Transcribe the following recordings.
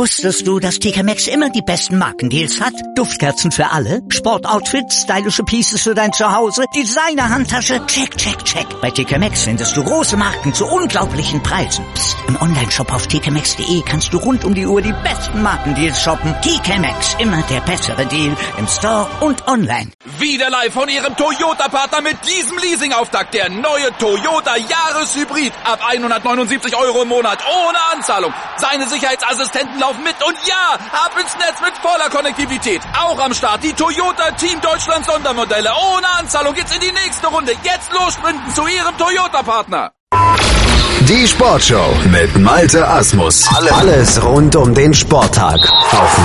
Wusstest du, dass TK Maxx immer die besten Markendeals hat? Duftkerzen für alle, Sportoutfits, stylische Pieces für dein Zuhause, Designer-Handtasche, check, check, check. Bei TK Maxx findest du große Marken zu unglaublichen Preisen. Psst. Im Onlineshop auf tkmaxx.de kannst du rund um die Uhr die besten Markendeals shoppen. TK Maxx, immer der bessere Deal im Store und online. Wieder live von Ihrem Toyota-Partner mit diesem Leasing-Auftakt. Der neue Toyota Jahreshybrid. Ab 179 € im Monat. Ohne Anzahlung. Seine Sicherheitsassistenten laufen mit. Und ja, ab ins Netz mit voller Konnektivität. Auch am Start die Toyota Team Deutschland Sondermodelle. Ohne Anzahlung geht's in die nächste Runde. Jetzt los sprinten zu Ihrem Toyota-Partner. Die Sportshow mit Malte Asmus. Alles rund um den Sporttag auf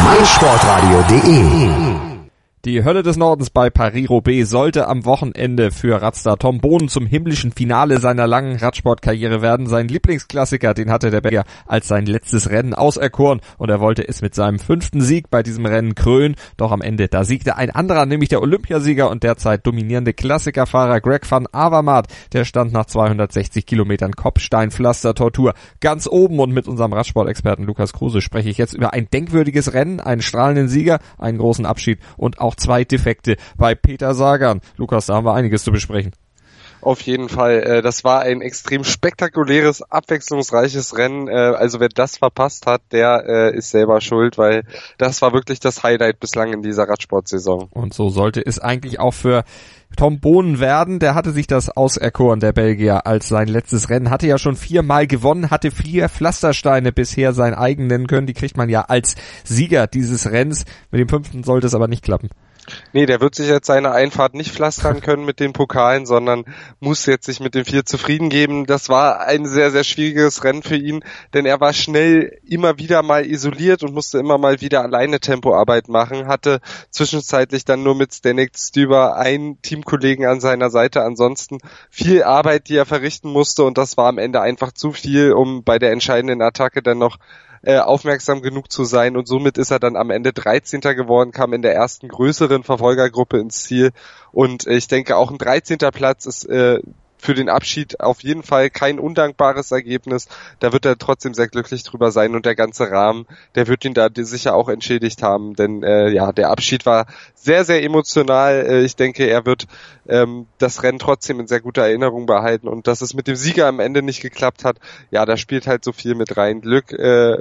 meinsportradio.de. Die Hölle des Nordens bei Paris-Roubaix sollte am Wochenende für Radstar Tom Bonen zum himmlischen Finale seiner langen Radsportkarriere werden. Sein Lieblingsklassiker, den hatte der Belgier als sein letztes Rennen auserkoren und er wollte es mit seinem 5. Sieg bei diesem Rennen krönen. Doch am Ende, da siegte ein anderer, nämlich der Olympiasieger und derzeit dominierende Klassikerfahrer Greg van Avermaet. Der stand nach 260 Kilometern Kopfsteinpflaster-Tortur ganz oben und mit unserem Radsportexperten Lukas Kruse spreche ich jetzt über ein denkwürdiges Rennen, einen strahlenden Sieger, einen großen Abschied und auch 2 Defekte bei Peter Sagan. Lukas, da haben wir einiges zu besprechen. Auf jeden Fall. Das war ein extrem spektakuläres, abwechslungsreiches Rennen. Also wer das verpasst hat, der ist selber schuld, weil das war wirklich das Highlight bislang in dieser Radsportsaison. Und so sollte es eigentlich auch für Tom Bonen werden. Der hatte sich das auserkoren, der Belgier, als sein letztes Rennen. Hatte ja schon 4-mal gewonnen, hatte 4 Pflastersteine bisher sein eigen nennen können. Die kriegt man ja als Sieger dieses Rennens. Mit dem 5. sollte es aber nicht klappen. Nee, der wird sich jetzt seine Einfahrt nicht pflastern können mit den Pokalen, sondern muss jetzt sich mit dem 4 zufrieden geben. Das war ein sehr, sehr schwieriges Rennen für ihn, denn er war schnell immer wieder mal isoliert und musste immer mal wieder alleine Tempoarbeit machen, hatte zwischenzeitlich dann nur mit Zdeněk Stybar einen Teamkollegen an seiner Seite, ansonsten viel Arbeit, die er verrichten musste und das war am Ende einfach zu viel, um bei der entscheidenden Attacke dann noch aufmerksam genug zu sein und somit ist er dann am Ende 13. geworden, kam in der ersten größeren Verfolgergruppe ins Ziel und ich denke auch ein 13. Platz ist für den Abschied auf jeden Fall kein undankbares Ergebnis, da wird er trotzdem sehr glücklich drüber sein und der ganze Rahmen, der wird ihn da sicher auch entschädigt haben, denn der Abschied war sehr, sehr emotional, ich denke, er wird das Rennen trotzdem in sehr guter Erinnerung behalten und dass es mit dem Sieger am Ende nicht geklappt hat, ja, da spielt halt so viel mit rein, Glück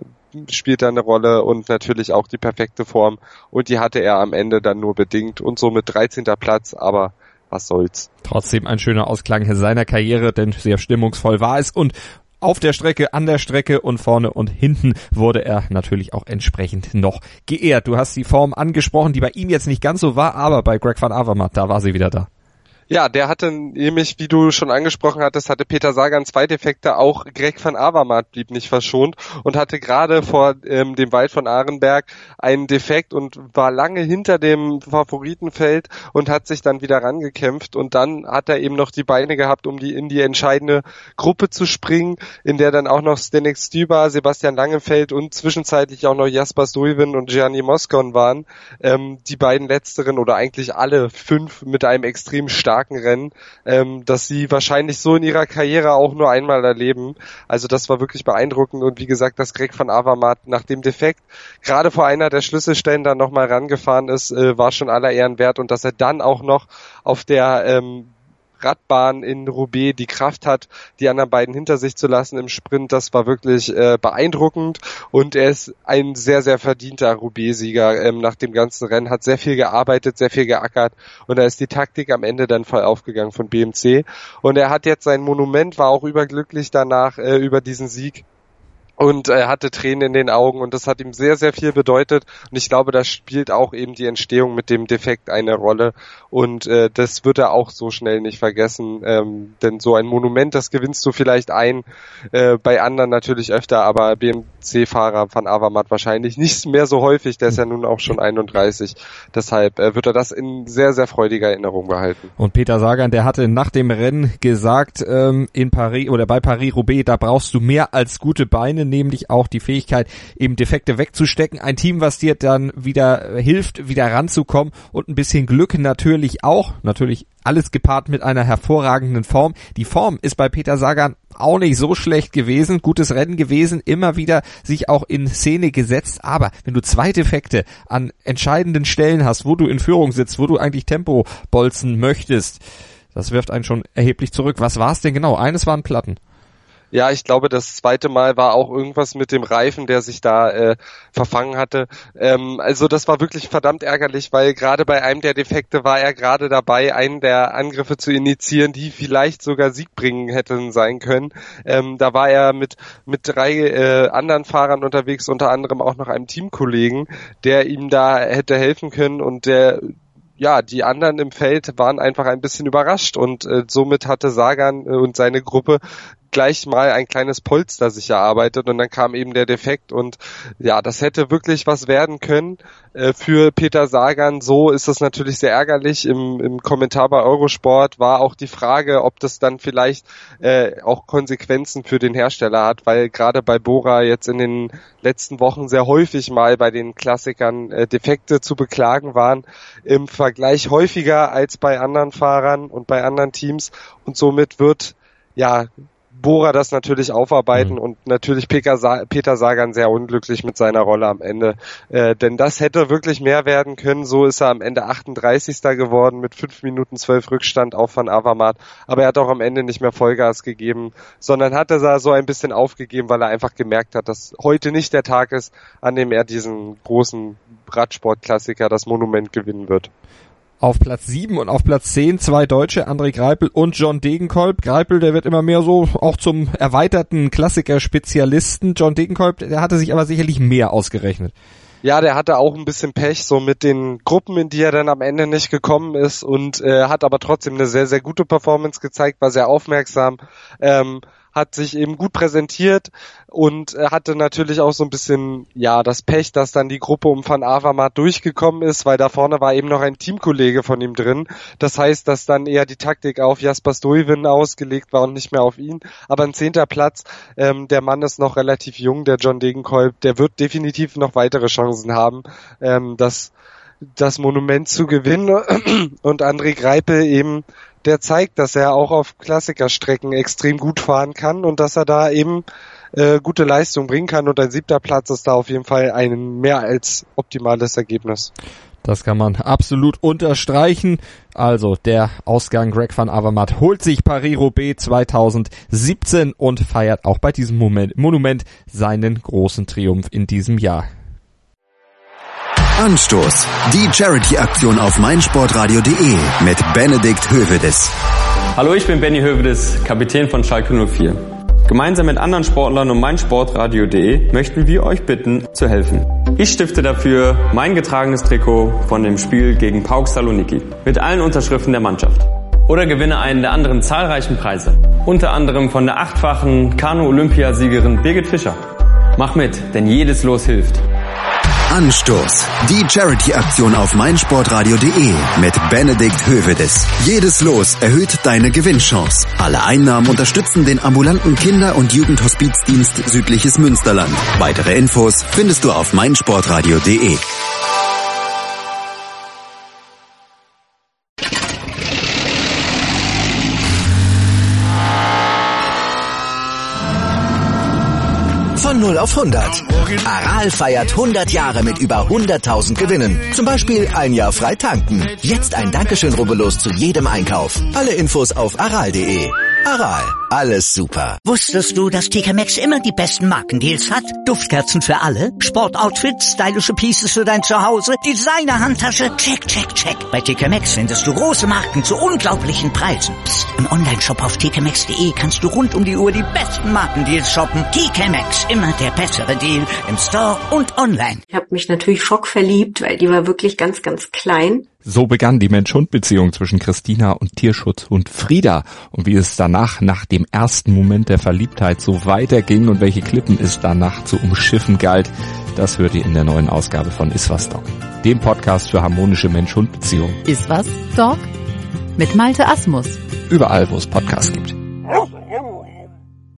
spielt da eine Rolle und natürlich auch die perfekte Form und die hatte er am Ende dann nur bedingt und somit 13. Platz, aber was soll's. Trotzdem ein schöner Ausklang seiner Karriere, denn sehr stimmungsvoll war es und auf der Strecke, an der Strecke und vorne und hinten wurde er natürlich auch entsprechend noch geehrt. Du hast die Form angesprochen, die bei ihm jetzt nicht ganz so war, aber bei Greg van Avermaet, da war sie wieder da. Ja, der hatte nämlich, wie du schon angesprochen hattest, hatte Peter Sagan 2 Defekte, auch Greg van Avermaet blieb nicht verschont und hatte gerade vor dem Wald von Arenberg einen Defekt und war lange hinter dem Favoritenfeld und hat sich dann wieder rangekämpft und dann hat er eben noch die Beine gehabt, um in die entscheidende Gruppe zu springen, in der dann auch noch Zdeněk Stybar, Sebastian Langefeld und zwischenzeitlich auch noch Jasper Stuyven und Gianni Moscon waren. Die beiden letzteren oder eigentlich alle 5 mit einem extrem starken Rennen, dass sie wahrscheinlich so in ihrer Karriere auch nur einmal erleben. Also das war wirklich beeindruckend und wie gesagt, dass Greg van Avermaet nach dem Defekt gerade vor einer der Schlüsselstellen dann nochmal rangefahren ist, war schon aller Ehren wert und dass er dann auch noch auf der Radbahn in Roubaix die Kraft hat, die anderen beiden hinter sich zu lassen im Sprint, das war wirklich beeindruckend und er ist ein sehr, sehr verdienter Roubaix-Sieger nach dem ganzen Rennen, hat sehr viel gearbeitet, sehr viel geackert und da ist die Taktik am Ende dann voll aufgegangen von BMC und er hat jetzt sein Monument, war auch überglücklich danach über diesen Sieg. Und er hatte Tränen in den Augen und das hat ihm sehr, sehr viel bedeutet und ich glaube, da spielt auch eben die Entstehung mit dem Defekt eine Rolle und das wird er auch so schnell nicht vergessen, denn so ein Monument, das gewinnst du vielleicht bei anderen natürlich öfter, aber BMC-Fahrer van Avermaet wahrscheinlich nicht mehr so häufig, der ist ja nun auch schon 31, deshalb wird er das in sehr, sehr freudiger Erinnerung behalten. Und Peter Sagan, der hatte nach dem Rennen gesagt, in Paris oder bei Paris-Roubaix, da brauchst du mehr als gute Beine, nämlich auch die Fähigkeit, eben Defekte wegzustecken. Ein Team, was dir dann wieder hilft, wieder ranzukommen, und ein bisschen Glück natürlich auch. Natürlich alles gepaart mit einer hervorragenden Form. Die Form ist bei Peter Sagan auch nicht so schlecht gewesen, gutes Rennen gewesen, immer wieder sich auch in Szene gesetzt, aber wenn du 2 Defekte an entscheidenden Stellen hast, wo du in Führung sitzt, wo du eigentlich Tempo bolzen möchtest, das wirft einen schon erheblich zurück. Was war es denn genau? Eines waren Platten. Ja, ich glaube, das zweite Mal war auch irgendwas mit dem Reifen, der sich da verfangen hatte. Also das war wirklich verdammt ärgerlich, weil gerade bei einem der Defekte war er gerade dabei, einen der Angriffe zu initiieren, die vielleicht sogar siegbringend hätten sein können. Da war er mit 3 anderen Fahrern unterwegs, unter anderem auch noch einem Teamkollegen, der ihm da hätte helfen können, und die anderen im Feld waren einfach ein bisschen überrascht, und somit hatte Sagan und seine Gruppe gleich mal ein kleines Polster sich erarbeitet, und dann kam eben der Defekt, und ja, das hätte wirklich was werden können für Peter Sagan. So ist das natürlich sehr ärgerlich. Im Kommentar bei Eurosport war auch die Frage, ob das dann vielleicht auch Konsequenzen für den Hersteller hat, weil gerade bei Bora jetzt in den letzten Wochen sehr häufig mal bei den Klassikern Defekte zu beklagen waren, im Vergleich häufiger als bei anderen Fahrern und bei anderen Teams, und somit wird Bora das natürlich aufarbeiten, und natürlich Peter Sagan sehr unglücklich mit seiner Rolle am Ende, denn das hätte wirklich mehr werden können. So ist er am Ende 38. geworden mit 5 Minuten 12 Rückstand auf Van Avermaet, aber er hat auch am Ende nicht mehr Vollgas gegeben, sondern hat er so ein bisschen aufgegeben, weil er einfach gemerkt hat, dass heute nicht der Tag ist, an dem er diesen großen Radsportklassiker, das Monument, gewinnen wird. Auf Platz 7 und auf Platz 10 2 Deutsche, André Greipel und John Degenkolb. Greipel, der wird immer mehr so auch zum erweiterten Klassiker-Spezialisten. John Degenkolb, der hatte sich aber sicherlich mehr ausgerechnet. Ja, der hatte auch ein bisschen Pech, so mit den Gruppen, in die er dann am Ende nicht gekommen ist, und hat aber trotzdem eine sehr, sehr gute Performance gezeigt, war sehr aufmerksam, hat sich eben gut präsentiert und hatte natürlich auch so ein bisschen das Pech, dass dann die Gruppe um Van Avermaet durchgekommen ist, weil da vorne war eben noch ein Teamkollege von ihm drin. Das heißt, dass dann eher die Taktik auf Jasper Stuyven ausgelegt war und nicht mehr auf ihn. Aber ein 10. Platz, der Mann ist noch relativ jung, der John Degenkolb, der wird definitiv noch weitere Chancen haben, das Monument zu gewinnen. Und André Greipel eben, der zeigt, dass er auch auf Klassikerstrecken extrem gut fahren kann und dass er da eben gute Leistung bringen kann, und ein 7. Platz ist da auf jeden Fall ein mehr als optimales Ergebnis. Das kann man absolut unterstreichen. Also der Ausgang: Greg Van Avermaet holt sich Paris-Roubaix 2017 und feiert auch bei diesem Monument seinen großen Triumph in diesem Jahr. Anstoß. Die Charity-Aktion auf meinsportradio.de mit Benedikt Hövedes. Hallo, ich bin Benny Hövedes, Kapitän von Schalke 04. Gemeinsam mit anderen Sportlern und meinsportradio.de möchten wir euch bitten, zu helfen. Ich stifte dafür mein getragenes Trikot von dem Spiel gegen PAOK Saloniki mit allen Unterschriften der Mannschaft. Oder gewinne einen der anderen zahlreichen Preise. Unter anderem von der 8-fachen Kanu-Olympiasiegerin Birgit Fischer. Mach mit, denn jedes Los hilft. Anstoß. Die Charity-Aktion auf meinsportradio.de mit Benedikt Hövedes. Jedes Los erhöht deine Gewinnchance. Alle Einnahmen unterstützen den ambulanten Kinder- und Jugendhospizdienst Südliches Münsterland. Weitere Infos findest du auf meinsportradio.de. Von 0 auf 100. Aral feiert 100 Jahre mit über 100.000 Gewinnen. Zum Beispiel ein Jahr frei tanken. Jetzt ein Dankeschön, rubbellos zu jedem Einkauf. Alle Infos auf aral.de. Aral, alles super. Wusstest du, dass TK Maxx immer die besten Markendeals hat? Duftkerzen für alle, Sportoutfits, stylische Pieces für dein Zuhause, Designer-Handtasche, check, check, check. Bei TK Maxx findest du große Marken zu unglaublichen Preisen. Psst. Im Onlineshop auf tkmaxx.de kannst du rund um die Uhr die besten Markendeals shoppen. TK Maxx, immer der bessere Deal im Store und online. Ich habe mich natürlich schockverliebt, weil die war wirklich ganz, ganz klein. So begann die Mensch-Hund-Beziehung zwischen Christina und Tierschutzhund Frieda. Und wie es danach, nach dem ersten Moment der Verliebtheit, so weiterging und welche Klippen es danach zu umschiffen galt, das hört ihr in der neuen Ausgabe von Iswas Dog, dem Podcast für harmonische Mensch-Hund-Beziehungen. Iswas Dog? Mit Malte Asmus. Überall, wo es Podcasts gibt.